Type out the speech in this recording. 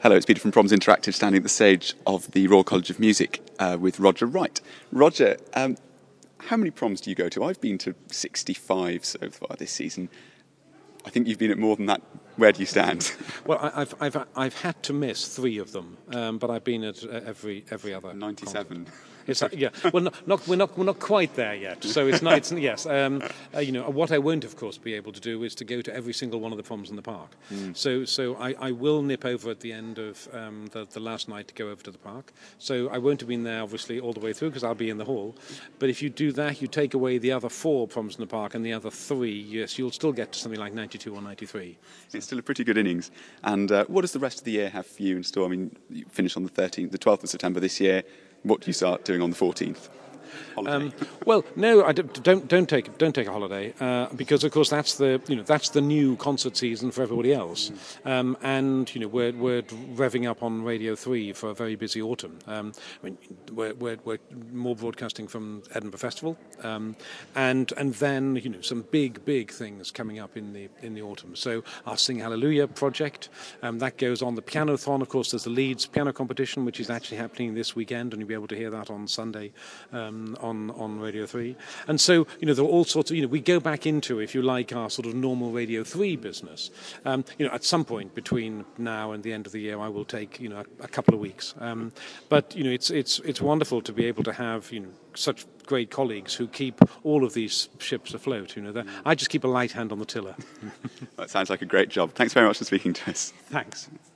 Hello, it's Peter from Proms Interactive, standing at the stage of the Royal College of Music with Roger Wright. Roger, how many proms do you go to? I've been to 65 so far this season. I think you've been at more than that. Where do you stand? Well, I've had to miss 3 of them, but I've been at every other. 97. It's yeah. Well, we're not quite there yet. So it's not. Yes. What I won't, of course, be able to do is to go to every single one of the proms in the park. So I will nip over at the end of the last night to go over to the park. So I won't have been there, obviously, all the way through because I'll be in the hall. But if you do that, you take away the other 4 proms in the park and the other 3. Yes, you'll still get to something like 92 or 93. It's still a pretty good innings. And what does the rest of the year have for you in store? I mean, you finish on the 12th of September this year. What do you start doing on the 14th? Well, no, I don't take a holiday because, of course, that's the new concert season for everybody else, and we're revving up on Radio 3 for a very busy autumn. We're more broadcasting from Edinburgh Festival, and then some big things coming up in the autumn. So our Sing Hallelujah project that goes on. The Pianothon, of course, there's the Leeds piano competition, which is actually happening this weekend, and you'll be able to hear that on Sunday. On Radio 3. And so, there are all sorts of, we go back into, if you like, our sort of normal Radio 3 business. At some point between now and the end of the year, I will take, a couple of weeks. But, it's wonderful to be able to have, such great colleagues who keep all of these ships afloat. I just keep a light hand on the tiller. That sounds like a great job. Thanks very much for speaking to us. Thanks.